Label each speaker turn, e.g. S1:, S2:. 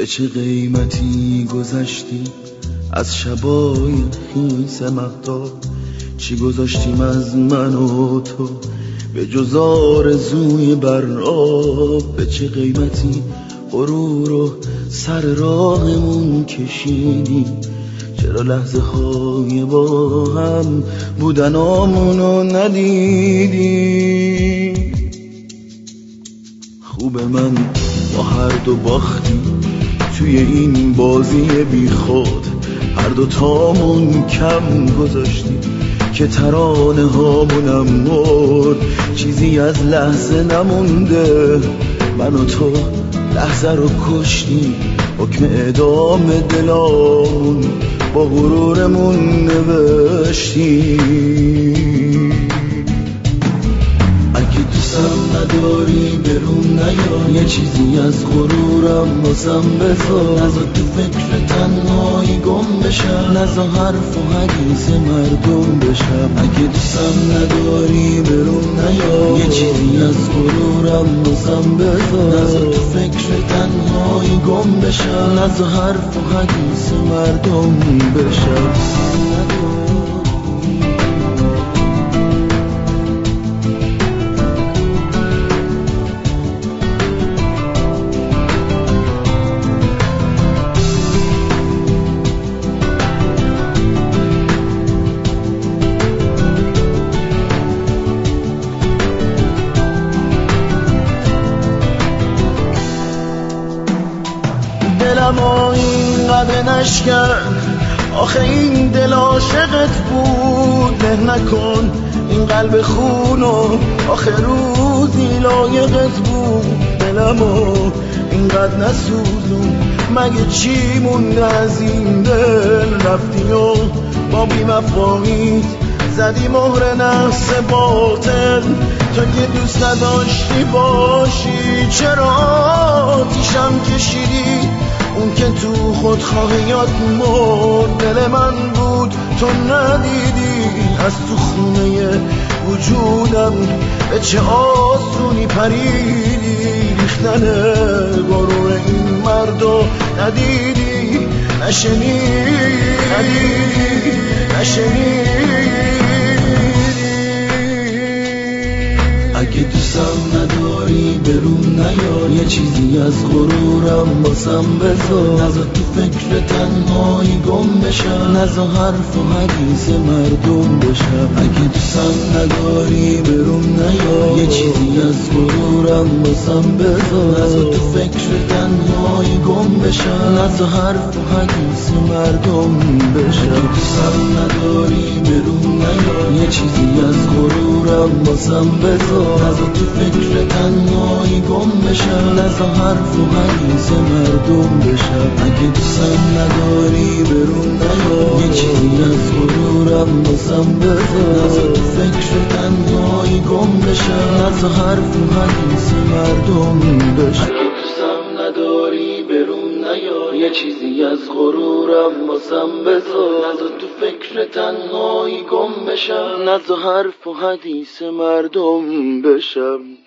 S1: به چه قیمتی گذشتی از شبای خیس مهتاب؟ چی گذاشتیم از من و تو به جز آرزوی براب؟ به چه قیمتی غرور و سر راهمون کشیدیم؟ چرا لحظه های با هم بودنامونو ندیدیم؟ خوبه من با هر دو باختی توی این بازی بی خود، هر دو تامون کم گذاشتیم که ترانه هامونم مرد. چیزی از لحظه نمونده، من و تو لحظه رو کشتیم، حکم اعدام دلامون با غرورمون نوشتیم. اگه دوستم نداری برون نیا، یه چیزی از غرورم واسم بذار. نذار تو فکر تنهایی گم بشم، نذار حرف و حدیث مردم بشم. اگه دوستم نداری برون نیا، یه چیزی از غرورم واسم بذار. نذار تو فکر تنهایی گم بشم، نذار حرف و حدیث مردم بشم. دلم اینقدر نشکن، آخه این دل عاشقت بود. نه نکن این قلب خونو، آخه روزی لایقت بود. دلمو اینقدر نسوزون، مگه چی مونده از این دل؟ رفتی و با بی‌وفاییت زدی مهر نحس باطل. تو که دوست نداشتی باشی، چرا آتیشم کشیدی؟ اون که تو خودخواهیات مرد دل من بود تو ندیدی. از تو خونه وجودم به چه آسونی پریدی. ریختن غرور این مردو ندیدی، نشنیدی. اگه دوستم نداری برون نیار، یه چیزی از غرورم واسم بذار. نذار تو فکر تنهایی گم بشم، نذار حرف و حدیث مردم بشم. اگه دوستم نداری برون نیار، یه چیزی از غرورم واسم بذار. نذار تو فکر تنهایی گم بشم، نذار حرف و حدیث مردم بشم. اگه دوستم نداری برون نیار، یه چیزی از غرورم واسم بذار. نذار تو فکر تنهایی گم بشم، نذار حرف و حدیث مردم بشم. اگه دوستم نداری برون نیا، یه چیزی از غرورم واسم بذار. نذار تو فکر تنهایی گم بشم، نذار حرف و حدیث مردم بشم. اگه دوستم نداری برون نیا، یه چیزی از غرورم واسم بذار. نذار تو فکر تنهایی گم بشم، نذار حرف و حدیث مردم بشم.